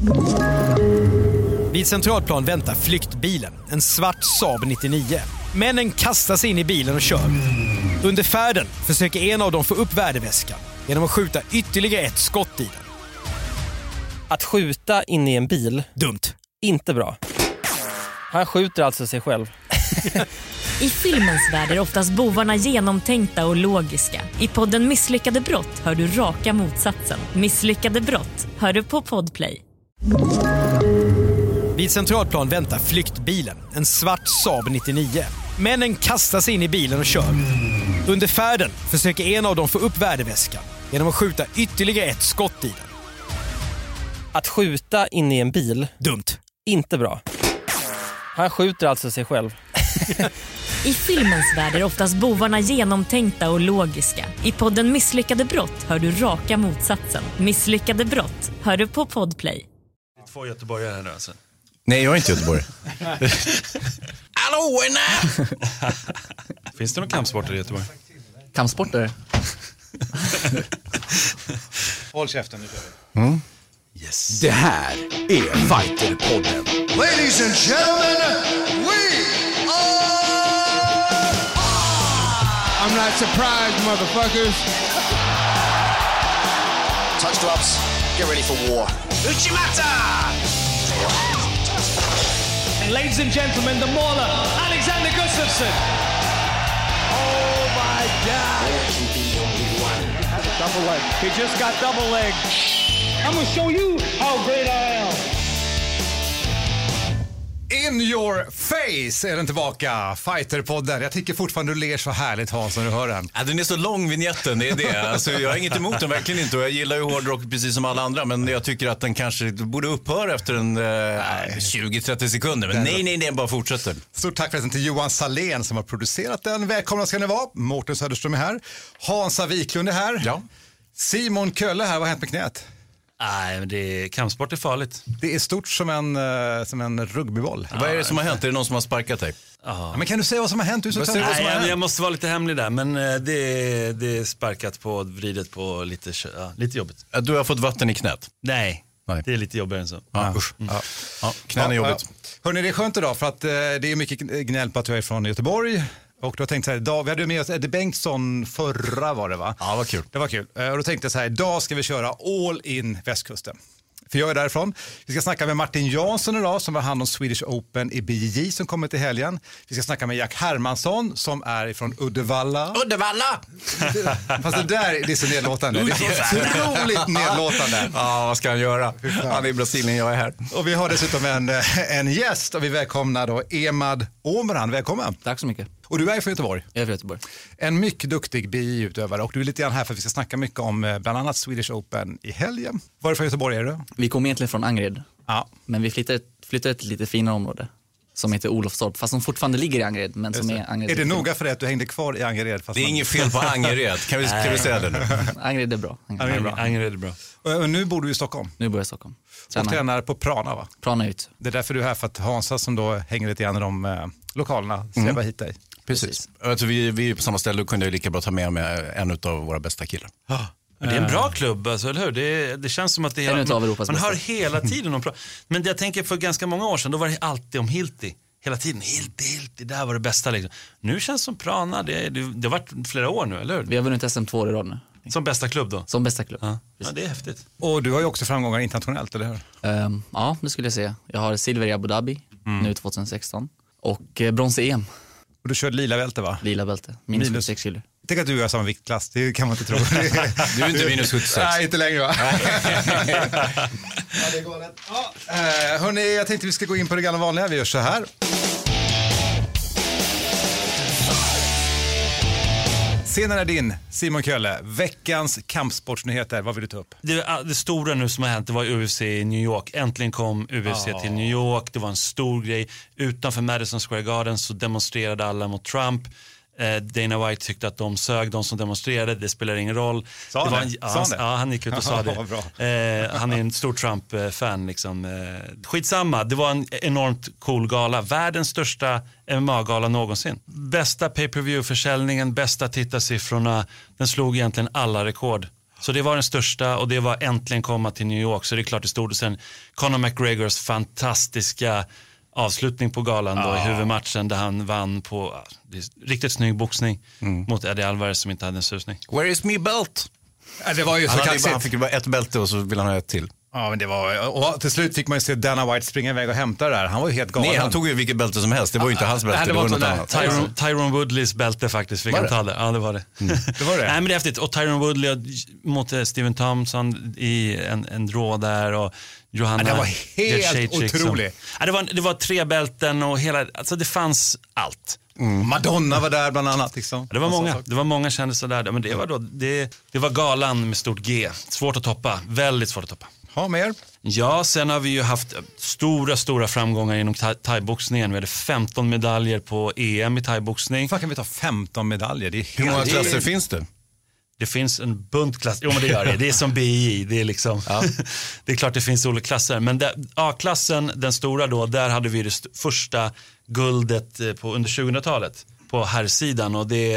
Vid Centralplan väntar flyktbilen, en svart Saab 99. Männen kastar sig in i bilen och kör. Under färden försöker en av dem få upp värdeväskan genom att skjuta ytterligare ett skott i den. Att skjuta in i en bil, Dumt. inte bra. Han skjuter alltså sig själv. I filmens värld är oftast bovarna genomtänkta och logiska. I podden Misslyckade brott hör du raka motsatsen. Misslyckade brott hör du på Podplay. Vid Centralplan väntar flyktbilen, en svart Saab 99. Männen kastar sig in i bilen och kör. Under färden försöker en av dem få upp värdeväskan genom att skjuta ytterligare ett skott i den. Att skjuta in i en bil, Dumt. inte bra. Han skjuter alltså sig själv. I filmens värld är oftast bovarna genomtänkta och logiska. I podden Misslyckade brott hör du raka motsatsen. Misslyckade brott hör du på Podplay. Två göteborgare här nu alltså. Nej, jag är inte Göteborg. Hallå, nej! Finns det någon kampsporter i Göteborg? Kampsporter? Håll käften, nu kör vi. Yes. Det här är Fighterpodden. Ladies and gentlemen, we are... I'm not surprised, motherfuckers. Touch gloves, get ready for war. Uchimata! Ladies and gentlemen, the mauler, Alexander Gustafsson. Oh my God. Double leg. He just got double leg. I'm gonna show you how great I am. In your face är den tillbaka, Fighterpodden. Jag tycker fortfarande du ler så härligt, Hans, när du hör den. Ja, den är så lång, vignetten, det är det. Alltså, jag har inget emot den, verkligen inte. Och jag gillar ju hårdrock precis som alla andra. Men jag tycker att den kanske borde upphöra efter en 20-30 sekunder. Men nej, den bara fortsätter. Stort tack förresten till Johan Salén som har producerat den. Välkomna ska ni vara. Mårten Söderström är här. Hansa Wiklund är här. Ja. Simon Kölle här. Vad har hänt med knät? Nej, men kampsport är farligt. Det är stort som en rugbyboll. Vad är det som har hänt? Är det någon som har sparkat dig? Ja, men kan du säga vad som har hänt? Nej, jag måste vara lite hemlig där. Men det är sparkat på, vridet på lite jobbigt. Du har fått vatten i knät? Nej. Det är lite jobbigare än så. Knän är jobbigt. Hörrni, det är skönt idag för att det är mycket gnäll på att jag är från Göteborg. Och då tänkte jag så här, idag, vi hade med oss Eddie Bengtsson förra var det va? Ja, vad kul. Det var kul. Och då tänkte jag så här, idag ska vi köra all in västkusten. För jag är därifrån. Vi ska snacka med Martin Jansson idag som var hand om Swedish Open i BJJ som kommer till helgen. Vi ska snacka med Jack Hermansson som är ifrån Uddevalla. Uddevalla! Fast det är så nedlåtande. Det är så otroligt nedlåtande. Ja, vad ska han göra? Han är i Brasilien, jag är här. Och vi har dessutom en gäst och vi välkomnar då Emad Åmran. Välkommen. Tack så mycket. Och du är från Göteborg? Jag är från Göteborg. En mycket duktig BJJ-utövare och du är lite grann här för att vi ska snacka mycket om bland annat Swedish Open i helgen. Varifrån Göteborg är du? Vi kommer egentligen från Angered. Ja. Men vi flyttade till ett lite finare område som heter Olofstorp, fast som fortfarande ligger i Angered. Men som är Angered. Är det noga för dig att du hängde kvar i Angered? Det är inget fel på Angered. Kan vi säga det nu? Angered är bra. Angered är bra. Och nu bor du i Stockholm? Nu bor jag i Stockholm. Och tränar på Prana va? Prana ut. Det är därför du är här, för att Hansa som då hänger lite grann i de lokalerna släpper hit dig. Precis. Alltså, vi är på samma ställe och kunde jag lika bra ta med en av våra bästa killar. Det är en bra klubb, alltså, eller hur? Det känns som att det är... Man hör hela tiden om... Men jag tänker för ganska många år sedan, då var det alltid om Hilti. Hela tiden, Hilti, där var det bästa liksom. Nu känns det som Prana, det har varit flera år nu, eller hur? Vi har vunnit SM 2 år i rad nu. Som bästa klubb då? Som bästa klubb. Ja, det är häftigt. Och du har ju också framgångar internationellt, eller hur? Ja, det skulle jag säga. Jag har silver i Abu Dhabi nu 2016 och brons i EM. Och du körde lila bälte va? Lila bälte, minus 76 kilo. Tänk att du är samma viktklass, det kan man inte tro. Du är inte minus 76. Nej, inte längre va? Ja, det är galet. Hörrni, jag tänkte vi ska gå in på det gamla vanliga. Vi gör så här. Scenen är din, Simon Kölle. Veckans kampsportsnyheter, vad vill du ta upp? Det stora nu som har hänt, det var UFC i New York. Äntligen kom UFC till New York. Det var en stor grej. Utanför Madison Square Garden så demonstrerade alla mot Trump. Dana White tyckte att de sög, de som demonstrerade, det spelar ingen roll. Sa han det? Ja, han gick ut och sa det. Han är en stor Trump-fan liksom. Skitsamma, det var en enormt cool gala. Världens största MMA-gala någonsin. Bästa pay-per-view-försäljningen, bästa tittarsiffrorna. Den slog egentligen alla rekord. Så det var den största och det var äntligen komma till New York. Så det är klart det stod. Och sen Conor McGregors fantastiska avslutning på galan då, i huvudmatchen där han vann på riktigt snygg boxning mot Eddie Alvarez som inte hade en susning. Where is me belt? Det var ju så kaxigt. Han fick bara ett bälte och så ville han ha ett till. Ja, men det var, och till slut fick man ju se Dana White springa iväg och hämta det där. Han var ju helt galen. Nej, han tog ju vilket bälte som helst. Det var ju inte hans bälte, det var något annat. Tyron Woodleys bälte faktiskt fick han ta det. Ja, det var det. Det var det. Nej, men det är häftigt. Och Tyron Woodley mot Stephen Thompson i en draw där och Johanna. Det var helt otroligt. Det var 3 bälten och hela, alltså det fanns allt. Madonna var där bland annat liksom. Det var många kändisar där, men det var då det var galan med stort G. Svårt att toppa, väldigt svårt att toppa. Ha mer. Ja, sen har vi ju haft stora framgångar inom thaiboxningen. Vi hade 15 medaljer på EM i thaiboxning. Varför kan vi ta 15 medaljer? Det är hur många klasser finns det? Det finns en bunt klasser. Jo, men det gör det. Det är som BI. Det är liksom det är klart det finns olika klasser, men A-klassen, den stora då, där hade vi det första guldet under 2000-talet på herrsidan och det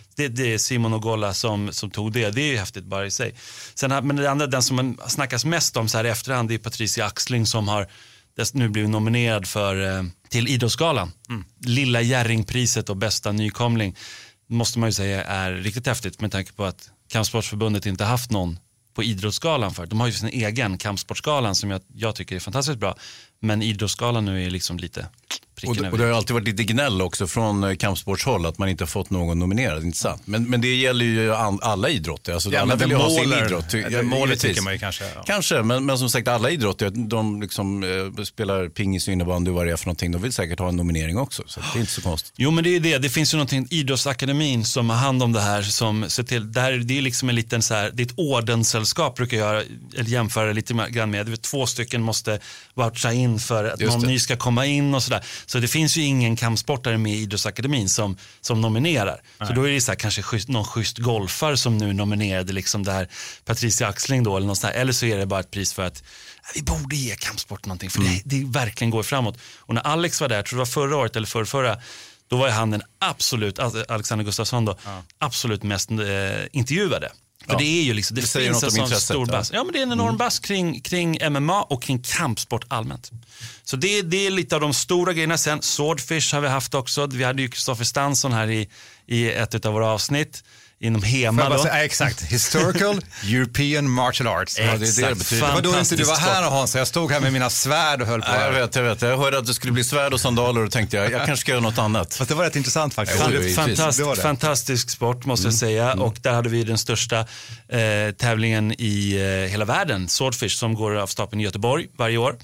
är Simon Ogolla som tog det. Det är ju häftigt bara i sig. Sen, men det andra, den som man snackas mest om så här i efterhand, det är Patricia Axling som har nu blivit nominerad till Idrottsgalan. Lilla Jerringpriset och bästa nykomling. Måste man ju säga är riktigt häftigt med tanke på att Kampsportsförbundet inte haft någon på Idrottsgalan för. De har ju sin egen Kampsportsgalan som jag tycker är fantastiskt bra. Men Idrottsgalan nu är liksom lite pricken över. Och det har alltid varit lite gnäll också från kampsportshåll att man inte har fått någon nominerad, inte sant? Men det gäller ju alla idrotter. Alltså alla vill ju ha sin idrott. Det målet tycker man ju kanske. Ja. Kanske, men som sagt alla idrotter, de liksom spelar pingis och innebandy och vad det är för någonting. De vill säkert ha en nominering också, så det är inte så konstigt. Jo, men det är det. Det finns ju någonting, Idrottsakademin som har hand om det här som ser till, det är liksom en liten så här, det är ett ordenssällskap brukar jag jämföra lite grann med. Det är 2 stycken måste voucha in för att någon ny ska komma in och sådär. Så det finns ju ingen kampsportare med i Idrottsakademin som nominerar. Nej. Så då är det så här, kanske någon schysst golfare som nu nominerade liksom där Patricia Axling då eller något sånt här. Eller så är det bara ett pris för att vi borde ge kampsport någonting för det verkligen går framåt. Och när Alex var där, jag tror det var förra året eller förra, då var han den absolut, Alexander Gustafsson då, absolut mest intervjuade. För det är ju liksom, det finns en sån stor bass. Ja, men det är en enorm bass kring MMA och kring kampsport allmänt. Så det är lite av de stora grejerna. Sen Swordfish har vi haft också. Vi hade ju Kristoffer Stansson här i ett av våra avsnitt. Inom HEMA då. Exakt, Historical European Martial Arts. Exakt, det var då inte du var här Hans, jag stod här med mina svärd och höll på. Ja, jag vet. Jag hörde att det skulle bli svärd och sandaler och tänkte jag kanske ska göra något annat. Fast det var rätt intressant faktiskt. Fantastisk sport måste jag säga. Och där hade vi den största tävlingen i hela världen, Swordfish, som går av stapeln i Göteborg varje år.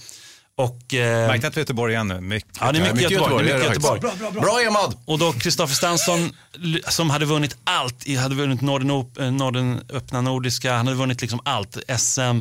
Märkte att Göteborg igen nu. Ja, det är mycket Göteborg. Bra Emad! Och då Kristoffer Stansson som hade vunnit allt. Hade vunnit Norden öppna nordiska. Han hade vunnit liksom allt. SM.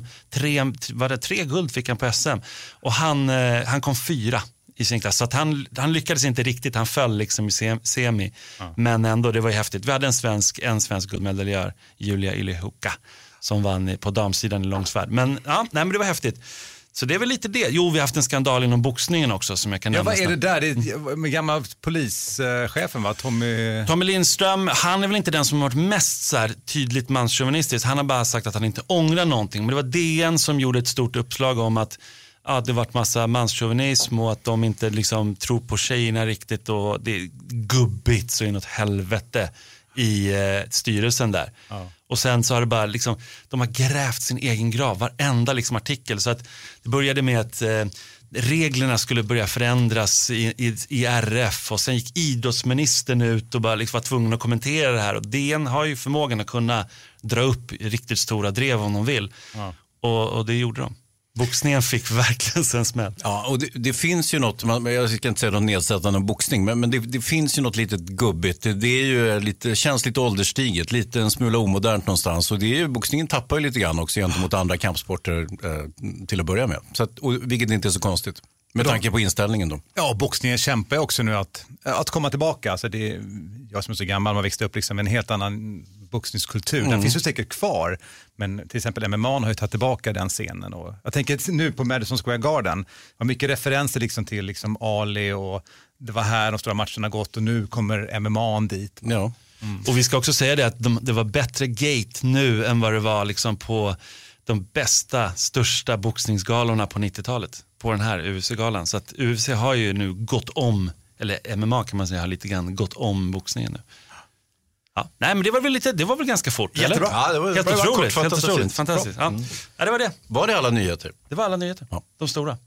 3 guld fick han på SM. Och han kom 4 i sin klass. Så att han lyckades inte riktigt. Han föll liksom i semi. Men ändå, det var ju häftigt. Vi hade en svensk guldmedaljör, Julia Ylihuka, som vann på damsidan i långsvärd. Men men det var häftigt. Så det är väl lite det. Jo, vi har haft en skandal inom boxningen också som jag kan nämna. Vad är det där? Det är med gamla polischefen va? Tommy Lindström, han är väl inte den som har varit mest så här tydligt manschauvinistisk. Han har bara sagt att han inte ångrar någonting. Men det var DN som gjorde ett stort uppslag om att det varit massa manschauvinism och att de inte liksom tror på tjejerna riktigt och det är gubbigt så inåt helvete i styrelsen där. Ja. Och sen så har det bara liksom, de har grävt sin egen grav, varenda liksom artikel. Så att det började med att reglerna skulle börja förändras i RF och sen gick idrottsministern ut och bara liksom var tvungen att kommentera det här. Och DN har ju förmågan att kunna dra upp riktigt stora drev om de vill. Ja. Och det gjorde de. Boxningen fick verkligen en smäll. Ja, och det finns ju något, jag ska inte säga något nedsättande om boxning, men det finns ju något litet gubbigt. Det är ju känns lite ålderstiget, lite en smula omodernt någonstans. Och det är ju, boxningen tappar ju lite grann också gentemot andra kampsporter till att börja med. Så vilket inte är så konstigt. Med tanke på inställningen då. Ja, boxningen kämpar också nu att komma tillbaka. Alltså jag som är så gammal, man växte upp liksom en helt annan boxningskultur. Den finns ju säkert kvar, men till exempel MMA har ju tagit tillbaka den scenen. Och jag tänker nu på Madison Square Garden, det var mycket referenser liksom till liksom Ali och det var här de stora matcherna gått och nu kommer MMA dit. Ja. Och vi ska också säga det att det var bättre gate nu än vad det var liksom på de bästa, största boxningsgalorna på 90-talet. På den här UFC-galan. Så att UFC har ju nu gått om, eller MMA kan man säga har lite grann gått om boxningen nu. Ja. Nej, men det var väl ganska fort. Jättebra. Eller? Ja, det var helt otroligt. Helt otroligt. Fantastiskt. Ja. Ja, det var det. Var det alla nyheter? Det var alla nyheter. Ja. De stora.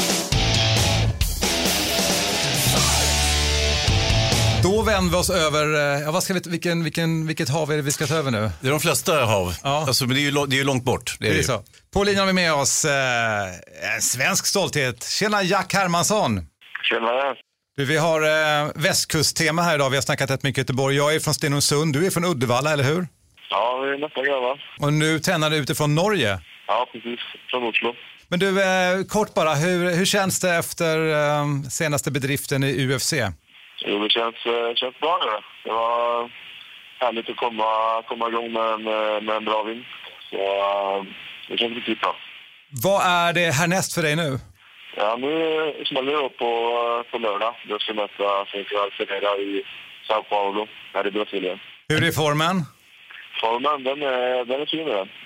Då vänder vi oss över, vad ska vilket hav är det vi ska ta över nu? Det är de flesta hav, alltså, men det är ju långt bort. Det är så. På linjen har vi med oss en svensk stolthet. Tjena Jack Hermansson. Tjena. Du, vi har västkusttema här idag, vi har snackat rätt mycket Göteborg. Jag är från Stenungsund, du är från Uddevalla, eller hur? Ja, vi är nästan gröna. Och nu tränar du utifrån Norge? Ja, precis. Från Oslo. Men du, kort bara, hur känns det efter senaste bedriften i UFC? Jo, det känns bra nu. Det var härligt att komma igång med en bra vinst. Så det känns riktigt bra. Vad är det härnäst för dig nu? Ja, nu smäller det upp på lördag. Jag ska möta Central Ferreira i Sao Paulo, här i Brasilien. Hur är formen? Formen, den är fin.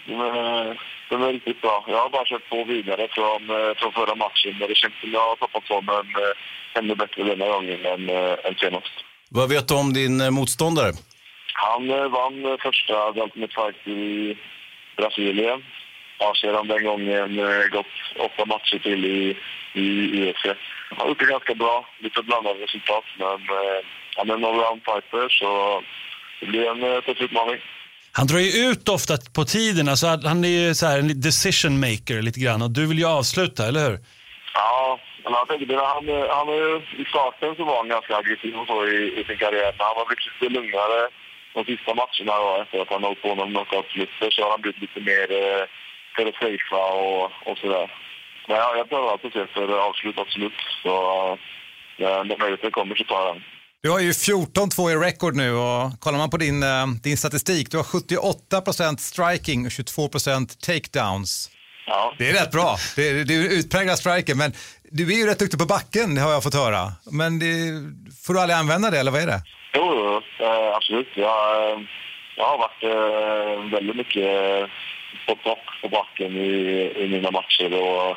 Den är riktigt bra. Jag har bara kört på vidare från förra matchen. Men det känns som jag har tappat formen ännu bättre denna gången än senast. Vad vet du om din motståndare? Han vann första Ultimate Fight i Brasilien. Ja, sedan den gången gått 8 matcher till i UFC. Han har gjort det ganska bra. Lite blandade resultat, men han är en all-round fighter, så det blir en tuff utmaning. Han drar ju ut ofta på tiden, alltså han är ju så här en decision maker lite grann, och du vill ju avsluta, eller hur? Ja, men jag tänker det, han i starten så var han ganska aggressiv och så i sin karriär, men han har blivit lite lugnare de sista matcherna då, efter att han har hållit på med knockout-slutter, så har han blivit lite mer för att safea och sådär. Men jag prövar alltid för avslut absolut, så när möjligheten kommer så tar han. Du har ju 14-2 i record nu, och kollar man på din statistik, du har 78% striking och 22% takedowns. Ja. Det är rätt bra. Du är utpräglad striker, men du är ju rätt duktig på backen, det har jag fått höra. Men får du aldrig använda det, eller vad är det? Jo, absolut. Jag har varit väldigt mycket på topp på backen i mina matcher,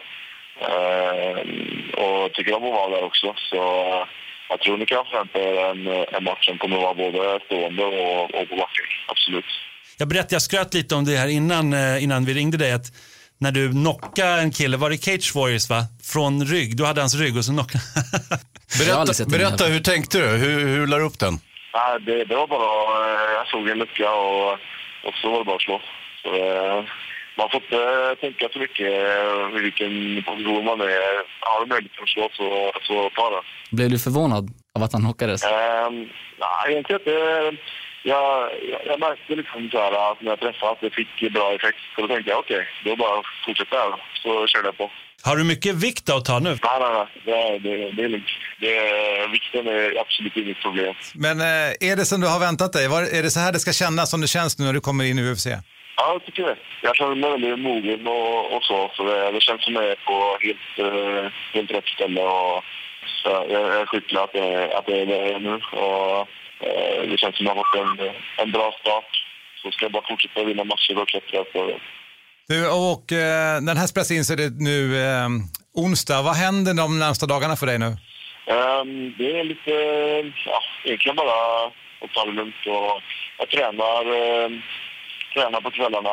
och tycker om att vara där också. Så jag tror ni kan förvänta en match som kommer att vara både stående och på backen, absolut. Jag skröt lite om det här innan vi ringde dig, att när du knockade en kille, var det Cage Warriors va? Från rygg, du hade hans rygg och så knockade. Berätta, hur tänkte du? Hur la du upp den? Nej, det var bara, jag såg en lucka och så var det bara att slå. Så, man får inte tänka så mycket i vilken position man är. Har du möjlighet att slå så ta det. Blev du förvånad av att han knockades? Nej, egentligen inte. Jag märkte liksom så här att när jag träffade att det fick bra effekt. Så då tänkte jag okej, då bara fortsätta här. Så körde jag på. Har du mycket vikt att ta nu? Nej. Det är lugnt. Vikten är absolut inget problem. Men är det som du har väntat dig? Är det så här det ska kännas som det känns nu när du kommer in i UFC? Ja, jag tycker det. Jag känner mig väldigt mogen och så. Så det känns som jag är på helt rätt ställe. Och så jag är skicklig att det är det nu. Och det känns som att jag har fått en bra start. Så ska jag bara fortsätta vinna matcher och klättra på det. Du, och den här spelas in så är det nu onsdag. Vad händer de närmsta dagarna för dig nu? Det är lite, egentligen bara att ta det lugnt. Och jag tränar på kvällarna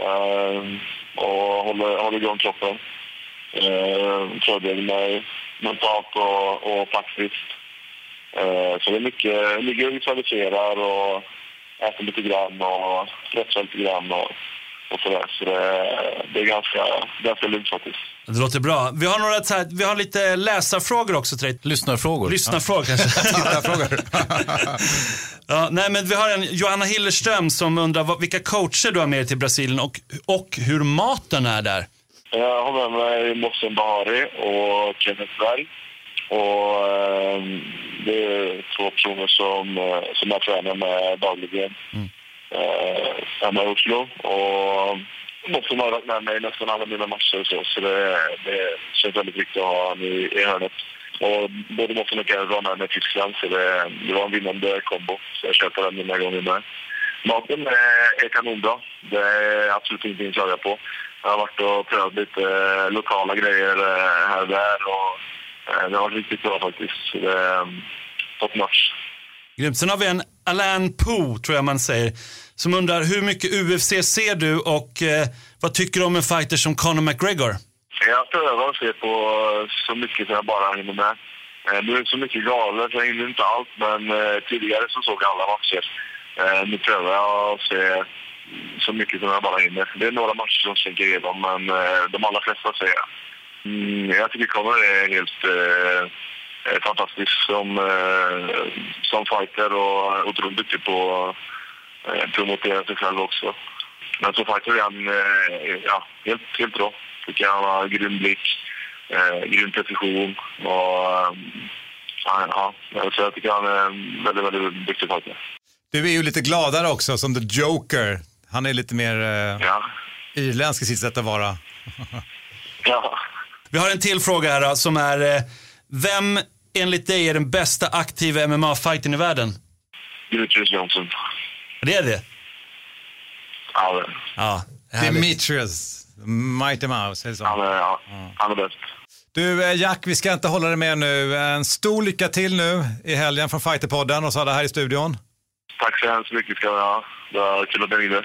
och håller igång kroppen. Förbereder mig mentalt och faktiskt. Så det är mycket, ligger och visualiserar och äter lite grann och stretchar lite grann och sådär. Så det är ganska lugnt faktiskt. Det låter bra. Vi har lite läsarfrågor också till dig. Lyssnarfrågor kanske. Tittarfrågor. Ja, nej, men vi har en Johanna Hillerström som undrar vilka coacher du har med till Brasilien och hur maten är där. Jag har med mig Mohsen Bahari och Kenneth Berg. Och det är 2 personer som jag tränar med dagligen hemma i Oslo. Och Mohsen har varit med mig nästan alla mina matcher. Så det känns väldigt viktigt att ha han i hörnet. Och både Mårten och Kenneth var med Tyskland, så det var en vinnande kombo. Så jag köper den den här gången med. Maten är kanonbra. Det är absolut ingenting att klaga på. Jag har varit och prövat lite lokala grejer här och där. Och det har varit riktigt bra faktiskt. Det är top notch. Grymt. Sen har vi en Alain Poe, tror jag man säger, som undrar hur mycket UFC ser du och vad tycker du om en fighter som Conor McGregor? Jag prövar att se på så mycket som jag bara hinner med. Det är så mycket galet, jag hinner inte allt, men tidigare så såg jag alla matcher. Nu prövar jag att se så mycket som jag bara hinner. Det är några matcher som sänker igenom, men de allra flesta ser jag. Jag tycker Conor är helt fantastisk som fighter och otroligt duktig på att promotera sig själv också. Men som fighter är han helt bra. Tycker han har grym blick, grym precision och så jag tycker han är en väldigt, väldigt duktig fighter. Du är ju lite gladare också som The Joker. Han är lite mer irländsk i sitt sätt att vara. Ja. Vi har en till fråga här då, som är vem enligt dig är den bästa aktiva MMA-fighten i världen? Demetrius Johnson. Det är det? Ja. Demetrius. Mighty Mouse, är det så? Han är bäst. Du Jack, vi ska inte hålla dig med nu. En stor lycka till nu i helgen från Fighterpodden och så alla här i studion. Tack så hemskt mycket ska vi ha. Det var kul att ni ringde.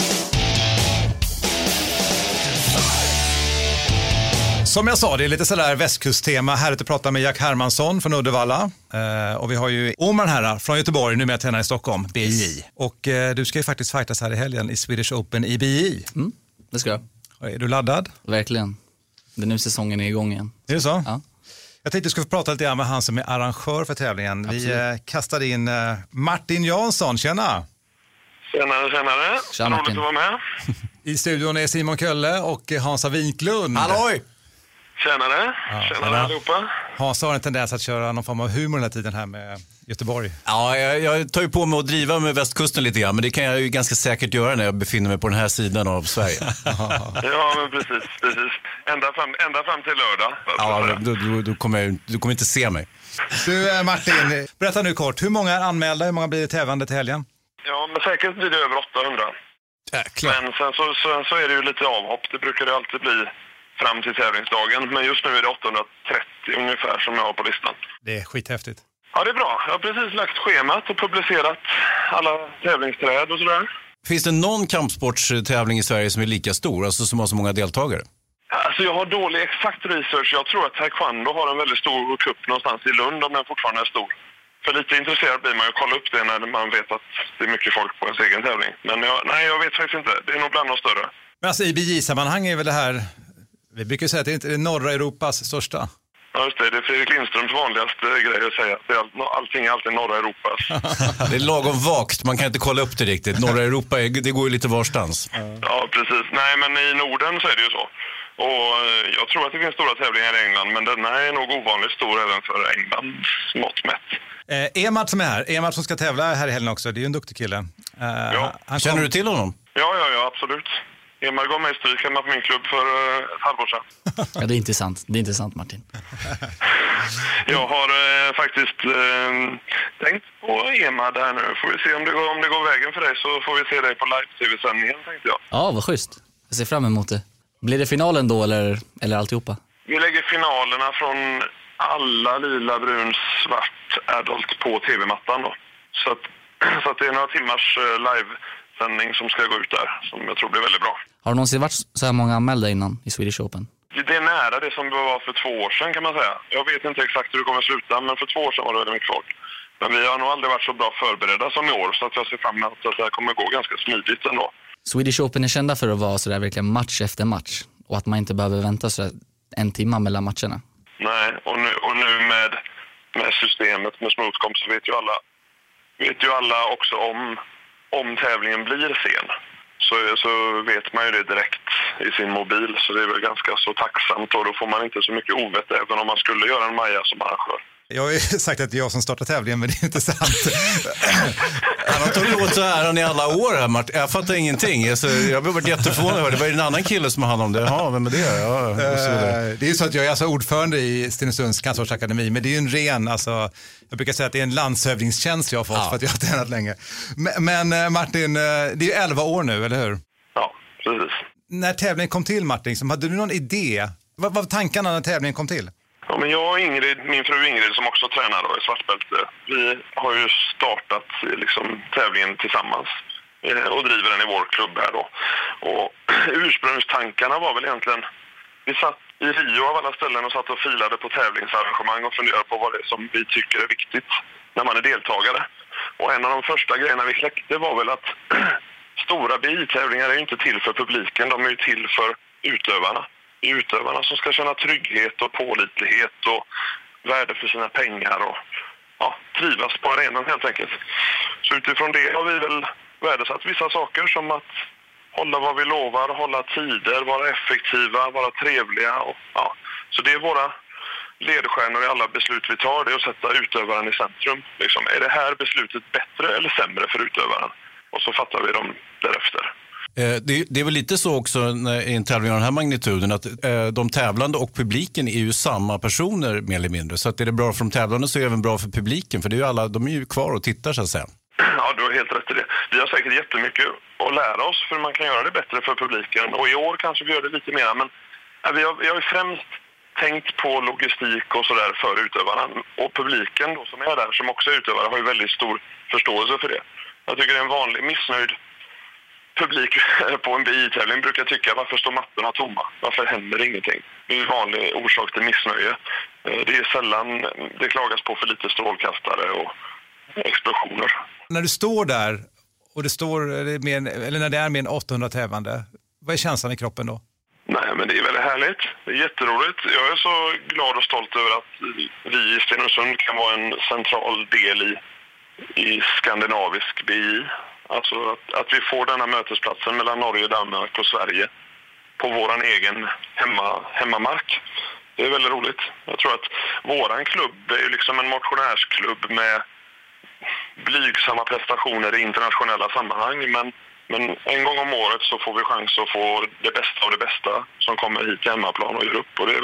Som jag sa, det är lite sådär västkusttema. Härligt att prata med Jack Hermansson från Uddevalla. Och vi har ju Omar här från Göteborg, nu med tränare i Stockholm, BJ. Och du ska ju faktiskt fightas här i helgen i Swedish Open i BJ. Det ska jag. Är du laddad? Verkligen. Det är nu säsongen är igång igen. Är det så? Ja. Jag tänkte att du skulle få prata lite grann med han som är arrangör för tävlingen. Absolut. Vi kastade in Martin Jansson, tjena! Tjenare. Roligt att vara med. I studion är Simon Kölle och Hansa Winklund. Halloj! Tjenare allihopa. Hans har en tendens att köra någon form av humor den här tiden här med Göteborg. Ja, jag tar ju på mig att driva med västkusten lite grann, men det kan jag ju ganska säkert göra när jag befinner mig på den här sidan av Sverige. Ja, men precis. Ända fram till lördag. Ja, du kommer inte se mig. Du Martin, berätta nu kort, hur många är anmälda, hur många blir det tävlande till helgen? Ja, men säkert blir det över 800. Jäklar. Men sen så är det ju lite avhopp, det brukar det alltid bli fram till tävlingsdagen. Men just nu är det 830 ungefär som jag har på listan. Det är skithäftigt. Ja, det är bra. Jag har precis lagt schemat och publicerat alla tävlingsträd och sådär. Finns det någon kampsportstävling i Sverige som är lika stor, alltså som har så många deltagare? Alltså jag har dålig exakt research. Jag tror att taekwondo har en väldigt stor cup någonstans i Lund om den fortfarande är stor. För lite intresserad blir man ju att kolla upp det när man vet att det är mycket folk på ens egen tävling. Men jag vet faktiskt inte. Det är nog bland de större. Men alltså i BJ-sammanhang är väl det här, vi brukar säga att det inte är norra Europas största. Ja just det, det är Fredrik Lindströms vanligaste grej att säga. Allting är alltid norra Europas. Det är lagom vagt, man kan inte kolla upp det riktigt. Norra Europa, det går ju lite varstans. Ja precis, nej men i Norden så är det ju så. Och jag tror att det finns stora tävlingar i England, men den här är nog ovanligt stor även för Englands mått mätt. Emad som är här, Emad som ska tävla här i helgen också, det är ju en duktig kille. Känner du till honom? Ja, absolut. Emad gav mig stryk hemma på min klubb för ett halvår sedan. Ja, det är inte sant Martin. Jag har faktiskt tänkt på Emad där nu. Får vi se om det går vägen för dig, så får vi se dig på live-tv-sändningen, tänkte jag. Ja, vad schysst. Jag ser fram emot det. Blir det finalen då eller alltihopa? Vi lägger finalerna från alla lila, brun, svart adult på tv-mattan då. Så att det är några timmars live-sändning som ska gå ut där, som jag tror blir väldigt bra. Har du någonsin varit så här många anmälda innan i Swedish Open? Det är nära det som det var för 2 år sedan kan man säga. Jag vet inte exakt hur det kommer att sluta, men för 2 år sedan var det väldigt mycket folk. Men vi har nog aldrig varit så bra förberedda som i år, så att jag ser fram emot att det här kommer gå ganska smidigt ändå. Swedish Open är kända för att vara så där verkligen match efter match. Och att man inte behöver vänta så där 1 timme mellan matcherna. Nej, och nu med systemet med Smoothcom så vet ju alla också om tävlingen blir sen. Så vet man ju det direkt i sin mobil. Så det är väl ganska så tacksamt, och då får man inte så mycket ovett även om man skulle göra en Maja som arrangör. Jag har ju sagt att det är jag som startar tävlingen, men det är inte sant. Han har tagit åt så här i alla år här, Martin. Jag fattar ingenting. Alltså, jag har varit jätteförvånad. Det var en annan kille som har hand om det. Ja, vem är det? Ja, det är ju så att jag är alltså ordförande i Stenungsunds cancervårdsakademi, men det är ju en ren, alltså, jag brukar säga att det är en landshövdingstjänst jag har fått för att jag har tränat länge. Men Martin, det är 11 år nu, eller hur? Ja, precis. När tävlingen kom till, Martin, hade du någon idé? Vad var tankarna när tävlingen kom till? Ja, men jag och Ingrid, min fru Ingrid som också tränar då i svartbälte, vi har ju startat liksom tävlingen tillsammans och driver den i vår klubb här då. Och ursprungstankarna var väl egentligen, vi satt i Rio av alla ställen och satt och filade på tävlingsarrangemang och funderade på vad det är som vi tycker är viktigt när man är deltagare. Och en av de första grejerna vi kläckte var väl att stora BI-tävlingar är ju inte till för publiken, de är ju till för utövarna. Utövarna som ska känna trygghet och pålitlighet och värde för sina pengar och trivas på arenan helt enkelt. Så utifrån det har vi väl värdesatt vissa saker som att hålla vad vi lovar, hålla tider, vara effektiva, vara trevliga. Och, så det är våra ledstjärnor i alla beslut vi tar, det är att sätta utövaren i centrum. Liksom, är det här beslutet bättre eller sämre för utövaren? Och så fattar vi dem därefter. Det är väl lite så också i en tävling av den här magnituden att de tävlande och publiken är ju samma personer mer eller mindre. Så att är det bra för de tävlande så är det även bra för publiken. För det är ju alla, de är ju kvar och tittar så att säga. Ja, du har helt rätt i det. Vi har säkert jättemycket att lära oss för man kan göra det bättre för publiken. Och i år kanske vi gör det lite mer. Men vi har ju främst tänkt på logistik och sådär för utövarna. Och publiken då, som är där, som också är utövare, har ju väldigt stor förståelse för det. Jag tycker det är en vanlig missnöjd publik på en BI-tävling brukar tycka, varför står mattorna tomma? Varför händer ingenting? Det är en vanlig orsak till missnöje. Det är sällan det klagas på för lite strålkastare och explosioner. När du står där och det står, eller när det är mer än 800 tävlande, vad är känslan i kroppen då? Nej, men det är väldigt härligt. Det är jätteroligt. Jag är så glad och stolt över att vi i Stenungsund kan vara en central del i skandinavisk BI. Alltså att vi får denna mötesplatsen mellan Norge, Danmark och Sverige på våran egen hemmamark. Det är väldigt roligt. Jag tror att våran klubb är ju liksom en motionärsklubb med blygsamma prestationer i internationella sammanhang. Men en gång om året så får vi chans att få det bästa av det bästa som kommer hit till hemmaplan och gör upp. Och det är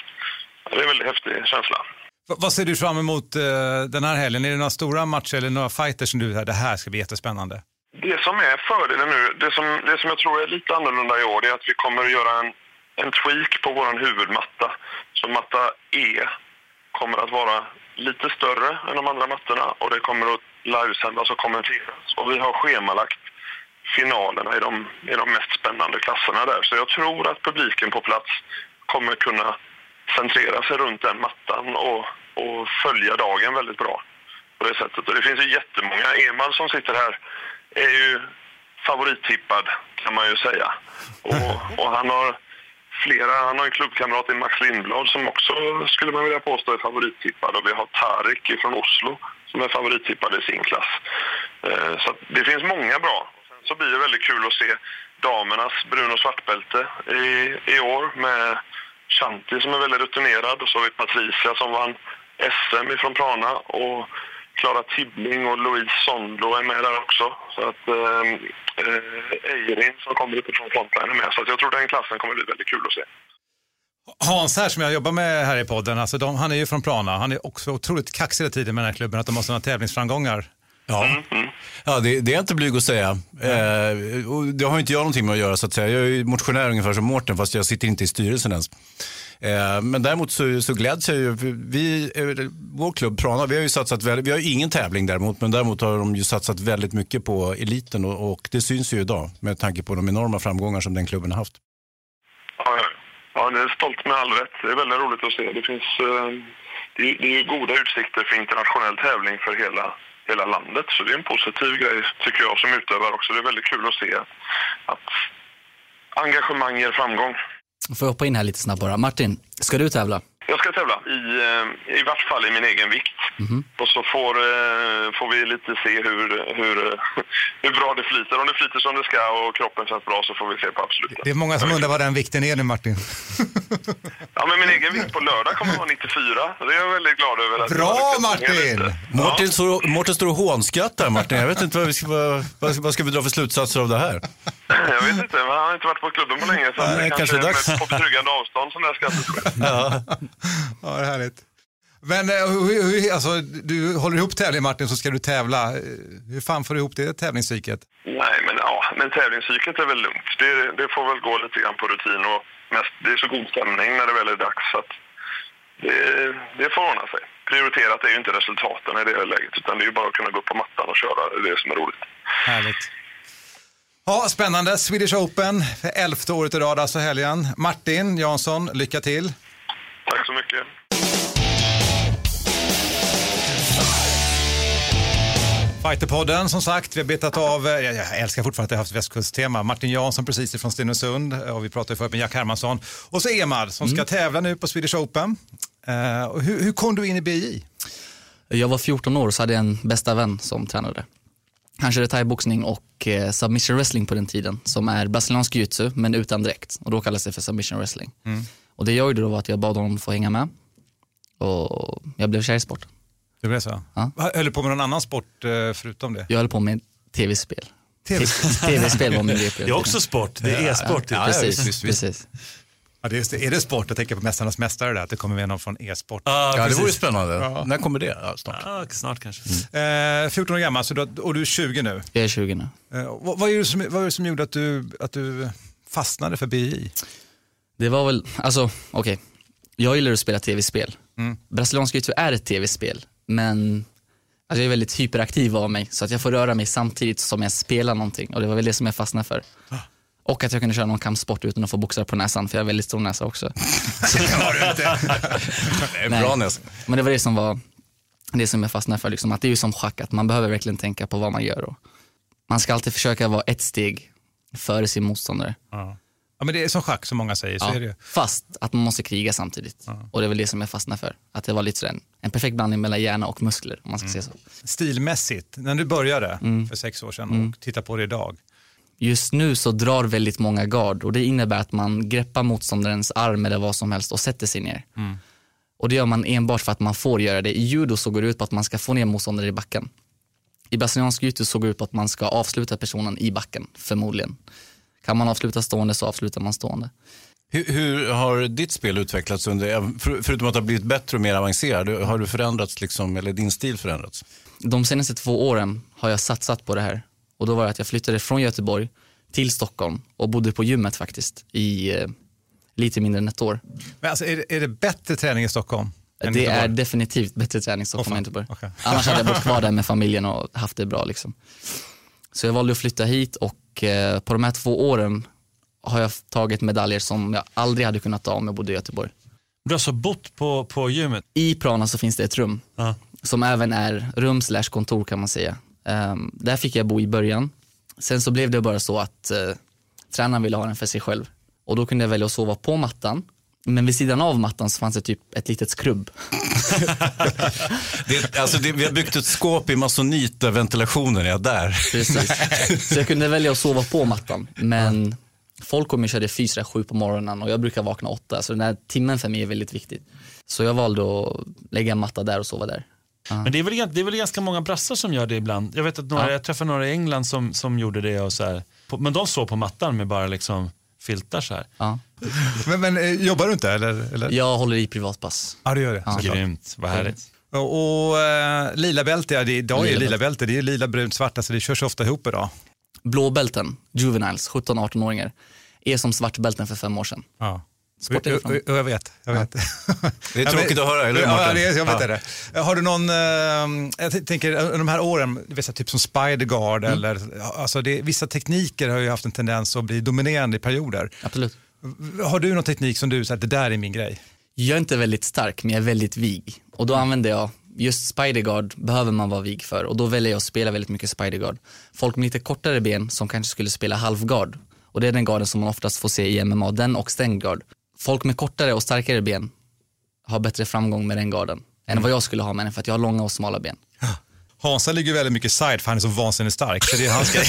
en väldigt häftig känsla. Vad ser du fram emot den här helgen? Är det några stora matcher eller några fighters som du säger, det här ska bli jättespännande? Det som är fördelen nu, det som jag tror är lite annorlunda i år, det är att vi kommer att göra en tweak på våran huvudmatta. Så matta E kommer att vara lite större än de andra mattorna och det kommer att livesändas och kommenteras. Och vi har schemalagt finalerna i de mest spännande klasserna där. Så jag tror att publiken på plats kommer kunna centrera sig runt den mattan och följa dagen väldigt bra på det sättet. Och det finns ju jättemånga. Emal som sitter här är ju favorittippad kan man ju säga. Och han har en klubbkamrat i Max Lindblad som också skulle man vilja påstå är favorittippad. Och vi har Tarik från Oslo som är favorittippad i sin klass. Så det finns många bra. Och sen så blir det väldigt kul att se damernas brun- och svartbälte i år med Shanti som är väldigt rutinerad och så har vi Patricia som vann SM ifrån Prana och Klara Tibbling och Louise Sondlo är med där också. Så att Eirin som kommer utifrån Frontline är med. Så att jag tror den klassen kommer bli väldigt kul att se. Hans här som jag jobbar med här i podden, alltså han är ju från Prana. Han är också otroligt kaxig hela tiden med den här klubben att de måste ha tävlingsframgångar. Ja, ja det är inte blyg att säga. Och det har inte jag någonting med att göra så att säga. Jag är ju motionär ungefär som Mårten fast jag sitter inte i styrelsen ens. Men däremot så gläds jag ju. Vår klubb Prana, vi har ju satsat vi har ju ingen tävling däremot, men däremot har de ju satsat väldigt mycket på eliten och det syns ju idag med tanke på de enorma framgångar som den klubben har haft. Ja, det är stolt med all rätt. Det är väldigt roligt att se. Det finns det är ju goda utsikter för internationell tävling för hela landet. Så det är en positiv grej tycker jag som utövare också. Det är väldigt kul att se att engagemang ger framgång. Får jag hoppa in här lite snabbt bara. Martin, ska du tävla? Jag ska tävla i vart fall i min egen vikt. Och så får vi lite se hur bra det flyter. Om det flyter som det ska och kroppen känns bra så får vi se på absolut. Det är många som undrar vad den vikten är nu, Martin. Ja, men min egen vikt på lördag kommer vara 94. Det är jag väldigt glad över. Bra, Martin! Mårten står och hånskrattar, Martin. Jag vet inte vad ska vi dra för slutsatser av det här? Jag vet inte, men han har inte varit på klubben på länge. Så det kanske är dags. På betryggande avstånd som det här skrattet. Ja, det är härligt. Men alltså, du håller ihop tävling, Martin, så ska du tävla. Hur fan får du ihop det tävlingspsyket? Nej, men tävlingspsyket är väl lugnt. Det får väl gå lite grann på rutin och mest, det är så god stämning när det väl är dags. Så att det får ordna sig. Prioriterat är ju inte resultaten i det här läget, utan det är ju bara att kunna gå upp på mattan och köra. Det är det som är roligt. Härligt. Ja, spännande. Swedish Open, 11:e året i rad, alltså helgen. Martin Jansson, lycka till. Tack så mycket. Fighterpodden, som sagt, vi har betat av, jag älskar fortfarande att jag har haft västkusttema. Martin Jansson precis ifrån Stenungsund, och vi pratade förut med Jack Hermansson. Och så Emad som ska tävla nu på Swedish Open. Hur kom du in i BI? Jag var 14 år, så hade jag en bästa vän som tränade. Han körde thai-boxning och submission wrestling på den tiden, som är brasiliansk jiu-jitsu men utan dräkt. Och då kallas det för submission wrestling. Och det jag gjorde då var att jag bad honom få hänga med. Och jag blev kär i sporten. Det blev så? Ja. Höll du på med någon annan sport förutom det? Jag höll på med tv-spel. TV-spel var min det. Det är också sport, det är e-sport. Ja, precis. Ja, är det sport? Jag tänker på Mästarnas mästare där, att det kommer med någon från e-sport. Ja, det vore spännande. Ja. När kommer det? Ja, snart kanske. 14 år gammal, och du är 20 nu? Jag är 20 nu. Vad är det som gjorde att du fastnade för BI? Det var väl, okej. Jag gillar att spela tv-spel. Brasiliansk jiu-jitsu är ett tv-spel, men jag är väldigt hyperaktiv av mig, så att jag får röra mig samtidigt som jag spelar någonting. Och det var väl det som jag fastnade för. Och att jag kunde köra någon kampsport utan att få boxar på näsan, för jag har väldigt stor näsa också. Det har du inte. Det är bra näsa. Men det var det som jag fastnade för, liksom, att det är ju som schack, att man behöver verkligen tänka på vad man gör. Och man ska alltid försöka vara ett steg före sin motståndare. Ja, men det är som schack, som många säger. Så är det. Fast att man måste kriga samtidigt. Och det är väl det som jag fastnade för. Att det var lite sådär, en perfekt blandning mellan hjärna och muskler, om man ska säga så. Stilmässigt, när du började för 6 år sedan och tittar på det idag. Just nu så drar väldigt många gard, och det innebär att man greppar motståndarens arm eller vad som helst och sätter sig ner. Och det gör man enbart för att man får göra det. I judo så går det ut på att man ska få ner motståndare i backen. I brasiliansk jiu-jitsu så går det ut på att man ska avsluta personen i backen, förmodligen. Kan man avsluta stående så avslutar man stående. Hur har ditt spel utvecklats förutom att det har blivit bättre och mer avancerad? Har du förändrats eller din stil förändrats? De senaste 2 åren har jag satsat på det här. Och då var det att jag flyttade från Göteborg till Stockholm och bodde på gymmet faktiskt i lite mindre än 1 år. Men alltså, är det bättre träning i Stockholm? Det är definitivt bättre träning i Stockholm än Göteborg. Okay. Annars hade jag bott kvar där med familjen och haft det bra liksom. Så jag valde att flytta hit, och på de här 2 åren har jag tagit medaljer som jag aldrig hade kunnat ta om jag bodde i Göteborg. Du har så bott på gymmet? I Prana så finns det ett rum som även är rum/kontor kan man säga. Där fick jag bo i början. Sen så blev det bara så att tränaren ville ha den för sig själv. Och då kunde jag välja att sova på mattan. Men vid sidan av mattan så fanns det typ ett litet skrubb. Vi har byggt ett skåp i masonit-ventilationen, där. Precis. Så jag kunde välja att sova på mattan. Men folk kommer och körde 4-7 på morgonen och jag brukar vakna 8. Så den här timmen för mig är väldigt viktig. Så jag valde att lägga en matta där och sova där. Men det är väl ganska många brassar som gör det ibland. Jag vet att jag träffade några i England som gjorde det och så här. Men de sov på mattan med bara liksom filtar så här. Ja. Men jobbar du inte eller? Jag håller i privatpass. Ja, du gör det. Ja. Grymt, vad härligt. Och lila bälte, idag är lila bälte. Det är lila, brunt, svarta, så det körs ofta ihop idag. Blåbälten, juveniles, 17-18-åringar, är som svartbälten för 5 år sedan. Ja. Jag vet. Det är tråkigt att höra, eller Martin? Ja, jag vet det. Har du någon, jag tänker de här åren, vissa typ som Spider-Guard eller, alltså vissa tekniker har ju haft en tendens att bli dominerande i perioder. Absolut. Har du någon teknik som du säger att det där är min grej? Jag är inte väldigt stark, men jag är väldigt vig. Och då använder jag, just Spider-Guard behöver man vara vig för. Och då väljer jag att spela väldigt mycket Spider-Guard. Folk med lite kortare ben som kanske skulle spela halvguard. Och det är den garden som man oftast får se i MMA, den och stängd guard. Folk med kortare och starkare ben har bättre framgång med den garden än vad jag skulle ha med den, för att jag har långa och smala ben. Hansa ligger väldigt mycket side för han är så vansinnigt stark. Så det är hans grej.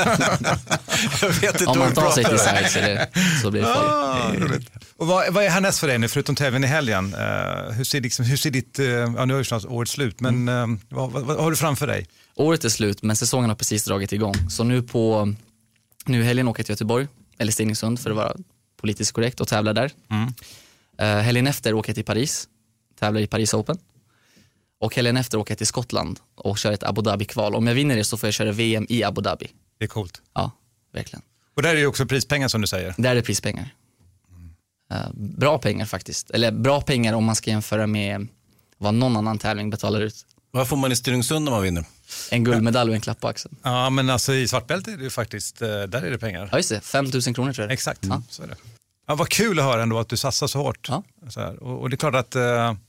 Jag vet inte. Om man tar sig till side så blir det farligt. Och vad är härnäst för dig nu, förutom tävlingen i helgen? Hur ser ditt, nu har ju snart året slut, men vad har du framför dig? Året är slut, men säsongen har precis dragit igång. Så nu i helgen åker jag till Göteborg, eller Stenungsund för att vara politiskt korrekt, och tävlar där. Helgen efter åker jag till Paris, tävlar i Paris Open. Och helgen efter åker jag till Skottland och kör ett Abu Dhabi-kval. Om jag vinner det så får jag köra VM i Abu Dhabi. Det är coolt. Ja, verkligen. Och där är ju också prispengar som du säger. Där är det prispengar. Bra pengar faktiskt. Eller bra pengar om man ska jämföra med vad någon annan tävling betalar ut. Vad får man i Stenungsund när man vinner? En guldmedalj och en klapp på axeln. Ja, men alltså i svartbälte är det ju faktiskt, där är det pengar. Ja, just det. 5 000 kronor tror jag. Exakt, så är det. Ja, vad kul att höra ändå att du satsar så hårt. Ja. Så här. Och det är klart att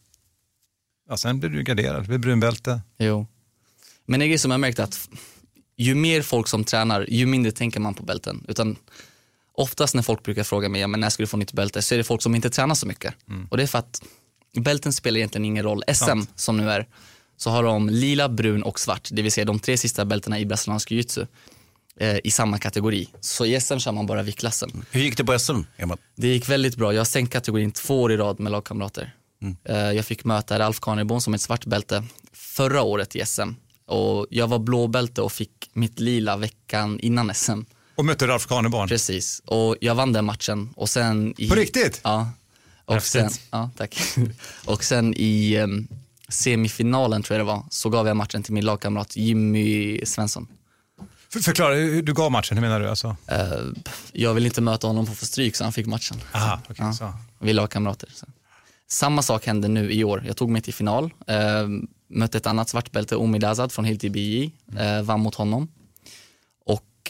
sen blir du garderad, det blir brunbälte. Jo. Men det är som jag märkt att ju mer folk som tränar, ju mindre tänker man på bälten. Utan oftast när folk brukar fråga mig, men när ska du få nytt bälte, så är det folk som inte tränar så mycket. Och det är för att bälten spelar egentligen ingen roll. SM som nu är, så har de lila, brun och svart. Det vill säga de 3 sista bältena i brasiliansk jiu-jitsu i samma kategori. Så i SM kör man bara viktklassen. Hur gick det på SM, Emma? Det gick väldigt bra. Jag har sänkt kategorin 2 år i rad med lagkamrater. Jag fick möta Ralf Karnebon som ett svart bälte förra året i SM. Och jag var blåbälte och fick mitt lila veckan innan SM. Och mötte Ralf Karnebon. Precis. Och jag vann den matchen. Och sen på riktigt? Ja. Och sen, ja, tack. Och sen i semifinalen tror jag det var, så gav jag matchen till min lagkamrat Jimmy Svensson. Förklara, du gav matchen, hur menar du alltså? Jag vill inte möta honom på för stryk, så han fick matchen. Aha, okay, så. Vi lagkamrater. Så. Samma sak hände nu i år. Jag tog mig till final. Mötte ett annat svartbälte, Omid Azad från Hilti BJ. Vann mot honom. Och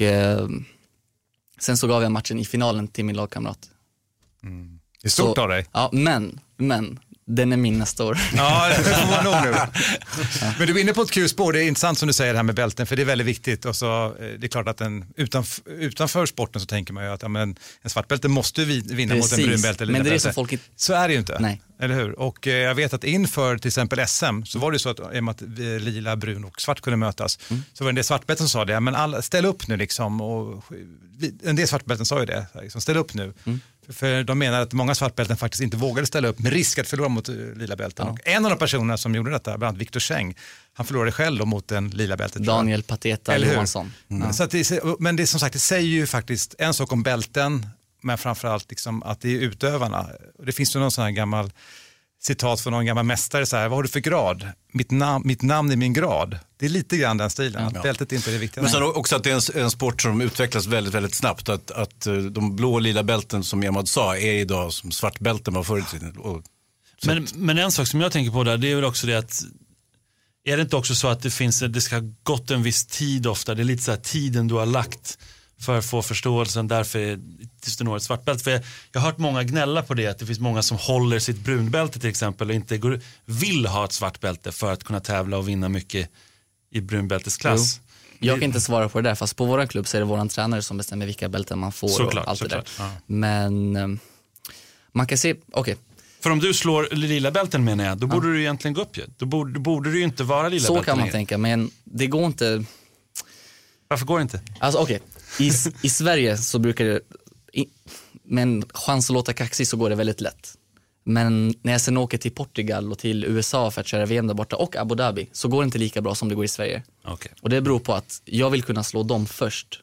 sen så gav jag matchen i finalen till min lagkamrat. Det är stort av dig. Ja, men den är min nästa år. Ja, det får man nog nu. Men du är inne på ett kul spår. Det är intressant som du säger det här med bälten, för det är väldigt viktigt. Och så, det är klart att utanför sporten så tänker man ju att en svartbälte måste vinna mot en brunbälte. Men det är som folk... Så är det ju inte. Nej. Eller hur? Och jag vet att inför till exempel SM så var det så att lila, brun och svart kunde mötas. Så var det en del svartbälten som sa det. Men ställ upp nu liksom. Och en del svartbälten sa ju det. Liksom, ställ upp nu. För de menar att många svartbälten faktiskt inte vågade ställa upp med risk att förlora mot lila bälten. Ja. Och en av de personerna som gjorde detta, bland annat Viktor Cheng, han förlorade själv mot en lila bältet. Daniel Pateta Johansson. Så att men det som sagt, det säger ju faktiskt en sak om bälten, men framförallt liksom att det är utövarna. Det finns ju någon sån här gammal citat från någon gammal mästare så här: vad har du för grad? Mitt namn är min grad. Det är lite grann den stilen, att bältet inte är det viktiga. Men sen också att det är en sport som utvecklas väldigt, väldigt snabbt. Att de blå och lila bälten som Emad sa är idag som svartbälten var förr i tiden. Men en sak som jag tänker på där, det är väl också det att är det inte också så att det ska ha gått en viss tid ofta, det är lite så här tiden du har lagt för att få förståelsen, därför tills du når ett svartbälte. För jag har hört många gnälla på det, att det finns många som håller sitt brunbälte till exempel och inte vill ha ett svartbälte för att kunna tävla och vinna mycket i brunbältesklass. Jag kan inte svara på det där, fast på våran klubb så är det våran tränare som bestämmer vilka bälten man får. Såklart, och allt det där. Ja. Men man kan se, För om du slår lila bälten menar jag, då borde du egentligen gå upp ju. Då borde du ju inte vara lila så bälten. Så kan man längre tänka, men det går inte. Varför går det inte? Alltså I Sverige så brukar det, med en chans att låta kaxig så går det väldigt lätt. Men när jag sen åker till Portugal och till USA för att köra VM där borta och Abu Dhabi, så går det inte lika bra som det går i Sverige. Okay. Och det beror på att jag vill kunna slå dem först.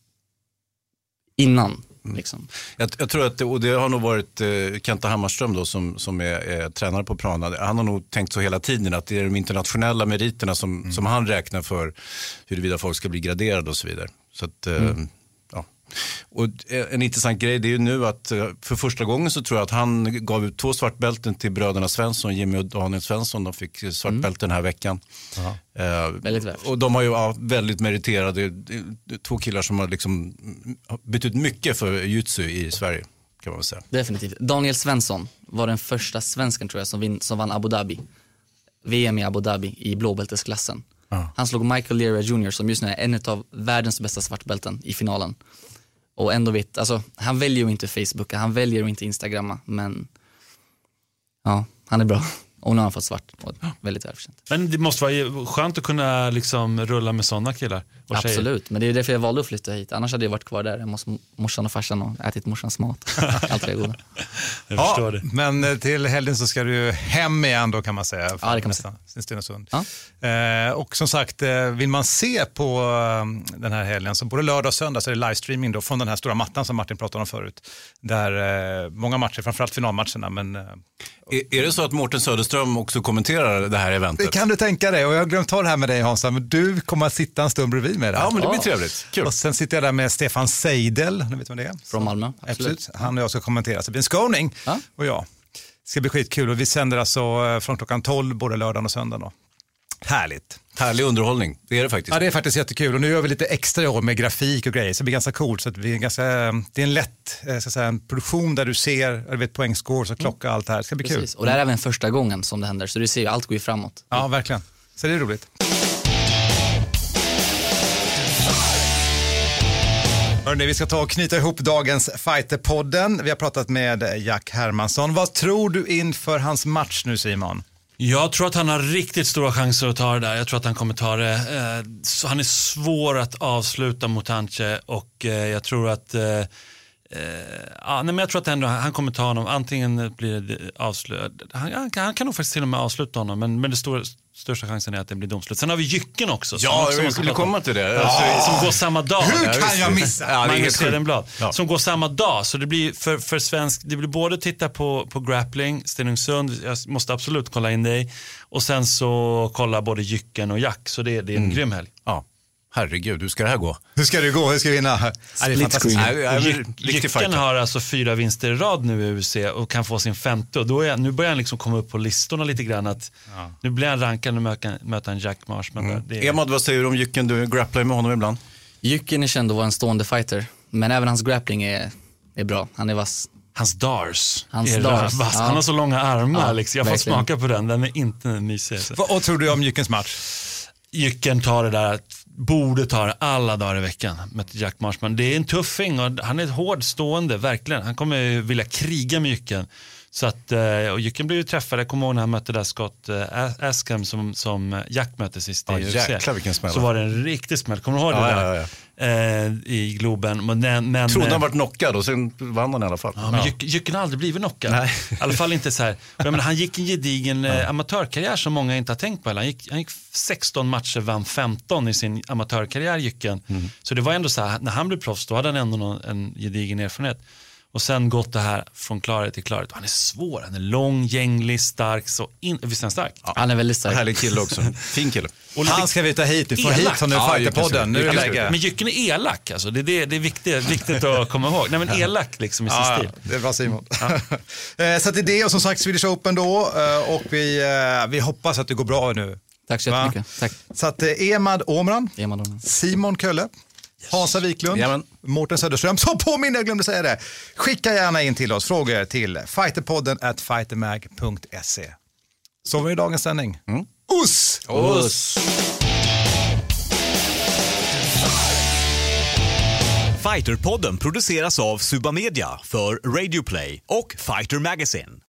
Innan. Liksom. Jag tror att och det har nog varit Kenta Hammarström då, som är tränare på Prana. Han har nog tänkt så hela tiden att det är de internationella meriterna som han räknar för huruvida folk ska bli graderade och så vidare. Så att, ja. Och en intressant grej det är ju nu att för första gången så tror jag att han gav ut 2 svartbälten till bröderna Svensson, Jimmy och Daniel Svensson. De fick svartbälten den här veckan. Och de har ju väldigt meriterade 2 killar som har liksom betytt mycket för jiu-jitsu i Sverige, kan man väl säga. Definitivt. Daniel Svensson var den första svensken tror jag som vann Abu Dhabi. VM i Abu Dhabi i blåbältesklassen. Han slog Michael Lera Jr. som just nu är en av världens bästa svartbälten i finalen. Och ändå han väljer ju inte Facebook, han väljer ju inte Instagramma, men ja, han är bra. Och nu har han fått svart. Och väldigt välförtjänt. Men det måste vara skönt att kunna liksom rulla med sådana killar. Absolut, men det är därför jag valde att flytta hit. Annars hade jag varit kvar där hos morsan och farsan och ätit morsans mat. Allt det goda. Jag förstår det. Men till helgen så ska du hem igen då, kan man säga. Ja, det kan man säga. Stenungsund. Ja. Och som sagt, vill man se på den här helgen så både lördag och söndag så är det livestreaming då från den här stora mattan som Martin pratade om förut. Där många matcher, framförallt finalmatcherna. Men, är det så att Mårten Söderström också kommenterar det här eventet? Det kan du tänka dig, och jag har glömt ta det här med dig Hansa, men du kommer att sitta en stund bredvid med det. Ja, men det blir trevligt. Kul. Och sen sitter jag där med Stefan Seidel, ni vet vem det är? Från Malmö. Absolut. Han och jag ska kommentera, så det blir en skåning. Ja. Och ja, det ska bli skitkul. Och vi sänder alltså från klockan 12 både lördagen och söndagen då. Härligt. Härlig underhållning, det är det faktiskt. Ja, det är faktiskt jättekul. Och nu gör vi lite extra i år med grafik och grejer, så det blir ganska coolt. Så att det är en lätt ska säga, en produktion där du ser poängscore och klocka och allt det här. Det ska bli kul. Och det är även första gången som det händer, så du ser ju allt går ju framåt. Ja, verkligen. Så det är roligt. Hörrni, vi ska ta och knyta ihop dagens Fighterpodden. Vi har pratat med Jack Hermansson. Vad tror du inför hans match nu, Simon? Jag tror att han har riktigt stora chanser att ta det där. Jag tror att han kommer ta det. Han är svår att avsluta mot Hanche och jag tror att jag tror att han kommer ta honom. Antingen blir det avslut. Han kan nog faktiskt till och med avsluta honom, men det största chansen är att det blir domslut. Sen har vi Jycken också. Ja, jag skulle komma till det. Som går samma dag. Hur kan jag missa? Magnus Hedenblad. Som går samma dag. Så det blir för svensk, det blir både titta på grappling, Stenungsund, jag måste absolut kolla in dig. Och sen så kolla både Jycken och Jack. Så det är en grym helg. Ja. Herregud, hur ska det här gå? Hur ska det gå? Hur ska vi vinna? Jycken har alltså 4 vinster i rad nu i UFC och kan få sin 5:e. Och då nu börjar han liksom komma upp på listorna lite grann. Nu blir han rankad och möter en Jack Marshman. Emad, vad säger du om Jycken? Du grapplar med honom ibland. Jycken är känd att vara en stående fighter, men även hans grappling är bra. Han är vass. Hans dars. Han har så långa armar. Liksom. Jag får verkligen smaka på den. Den är inte mysig. Vad tror du om Jyckens match? Jycken tar det där, borde ta det alla dagar i veckan med Jack Marshman. Det är en tuffing och han är hård stående, verkligen. Han kommer vilja kriga med Jycken. Så att, och Jycken blev ju träffad, jag kommer ihåg när han mötte där Scott Askham som Jack mötte sist i UFC. Jäklar vilken smäll. Så var det en riktig smäll, kommer du ihåg det där? I Globen. Men trodde han varit knockad och sen vann han i alla fall. Ja, men Jycken har aldrig blivit knockad. Nej. I alla fall inte så här. Men han gick en gedigen amatörkarriär som många inte har tänkt på. Han gick 16 matcher, vann 15 i sin amatörkarriär, Jycken. Så det var ändå så här, när han blev proffs då hade han ändå en gedigen erfarenhet. Och sen gått det här från klarhet till klarhet. Han är svår, han är lång, gänglig, stark. Visst är han stark? Ja, han är väldigt stark. Härlig kille också. Fin kille. Och han ska vi ta hit. Vi får hit honom i Fighterpodden. Nu är det läge. Men Jycken är elak. Alltså. Det är viktigt att komma ihåg. Nej, men elak liksom i sin stil. Det är bra, Simon. Så det är det, och som sagt Swedish Open då. Och vi hoppas att det går bra nu. Tack så jättemycket. Tack. Så att Emad Omran, Simon Kölle, Hansa Wiklund, Mårten Söderström. Så påminner, jag glömde säga det. Skicka gärna in till oss frågor till fighterpodden@fightermag.se. Så var det dagens sändning. Uss! Fighterpodden produceras av Suba Media för Radio Play och Fighter Magazine.